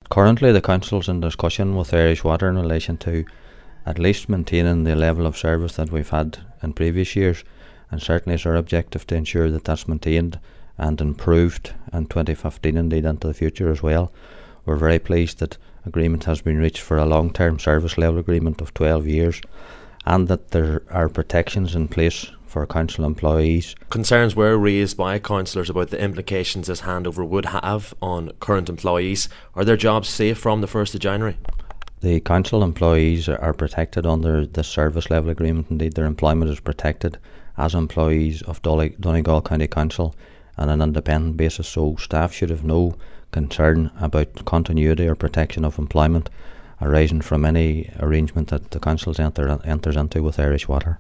Currently, the Council's in discussion with Irish Water in relation to at least maintaining the level of service that we've had in previous years, and certainly it's our objective to ensure that that's maintained and improved in 2015, indeed into the future as well. We're very pleased that agreement has been reached for a long-term service level agreement of 12 years, and that there are protections in place for council employees. Concerns were raised by councillors about the implications this handover would have on current employees. Are their jobs safe from the 1st of January? The council employees are protected under the service level agreement. Indeed, their employment is protected as employees of Donegal County Council on an independent basis, so staff should have no concern about continuity or protection of employment arising from any arrangement that the council enters into with Irish Water.